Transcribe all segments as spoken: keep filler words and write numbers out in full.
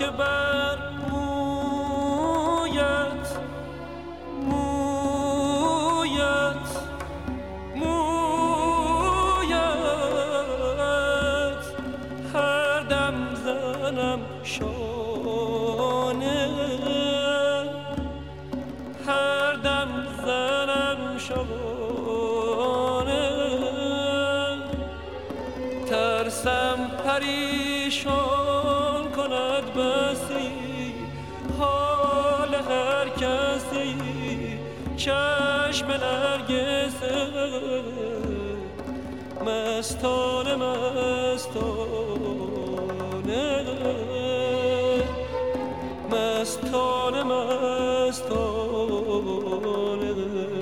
که بر مویت مویت مویت هر دم زنم شانه، هر دم زنم شانه، ترسم پریشان کند بسی حال هر کسی چشم نرگسه مستانه مستانه مستانه مستانه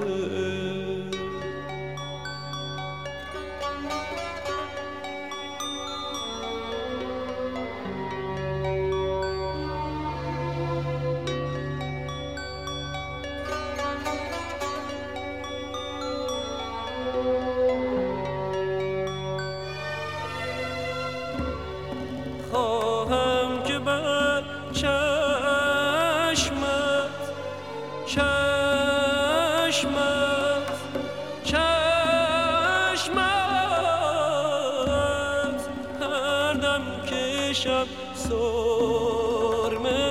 خواهم که بر چشمت چشمت چشمت هر دم کشم سرمه،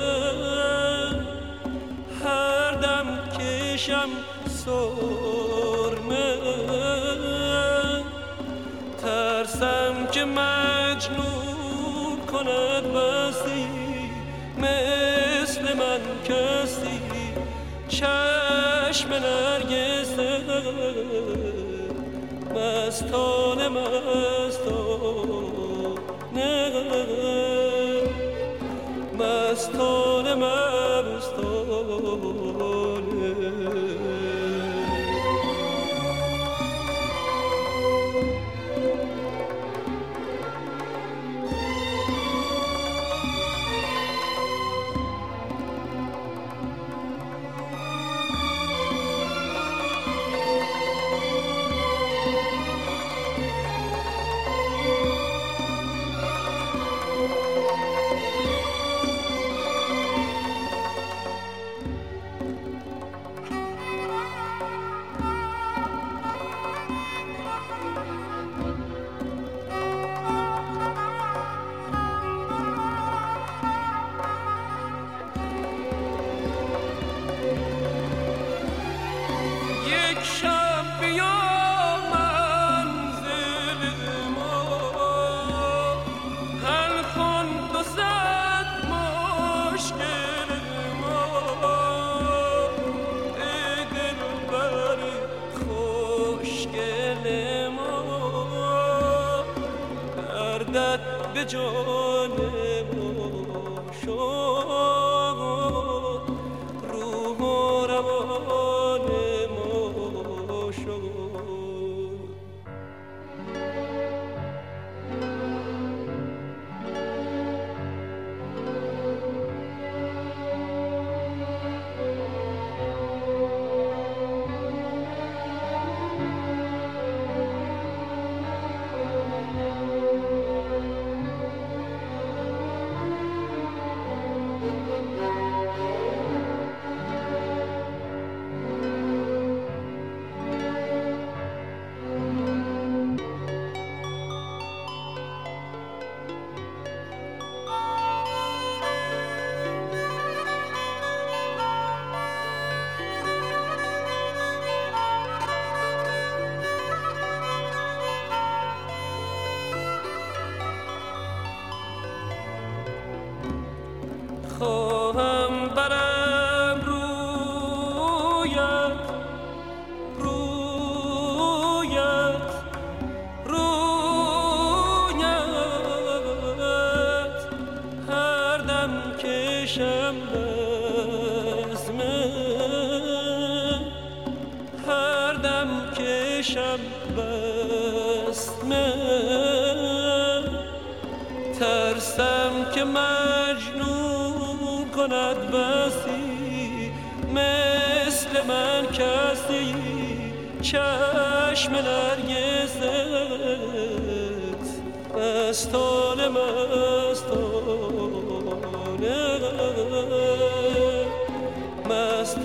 هر دم کشم سرمه، ترسم که مجنون کند بسی مثل من کسی چشم نرگسه مستانه مستانه مستانه مستانه به جان ما شد روح و روان ما شد خواهم برم رویت رویت رویت هر دم کشم بزمه، هر دم کشم بزمه، ترسم که مجنون کند بسی مثل من کسی چشم نرگست مستانه مستانه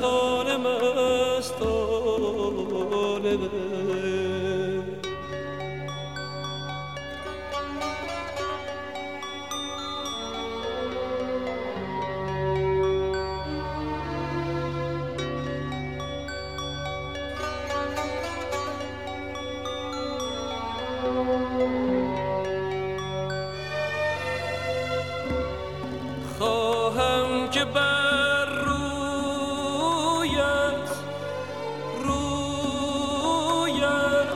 مستانه مستانه خواهم که بر رویت رویت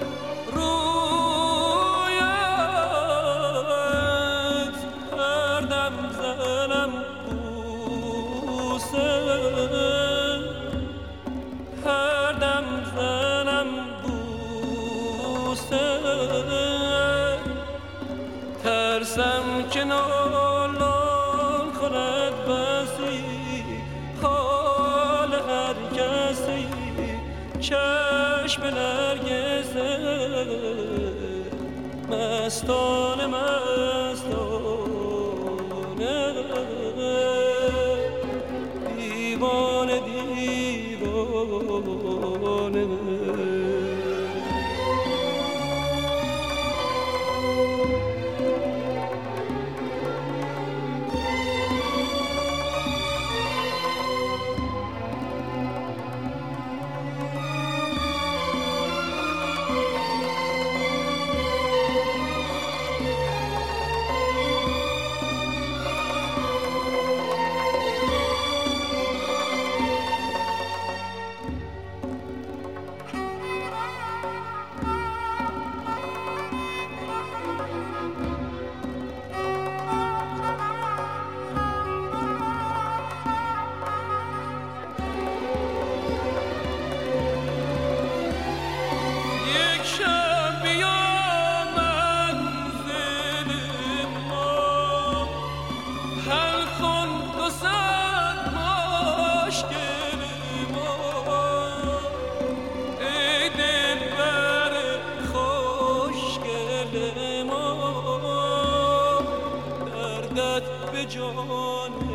رویت هر دم زنم بوسه هر دم زنم بوسه ترسم که نالان کند بسی حال هر کسی چشم نرگسه مستانه مستانه دیوانه دیوانه به جان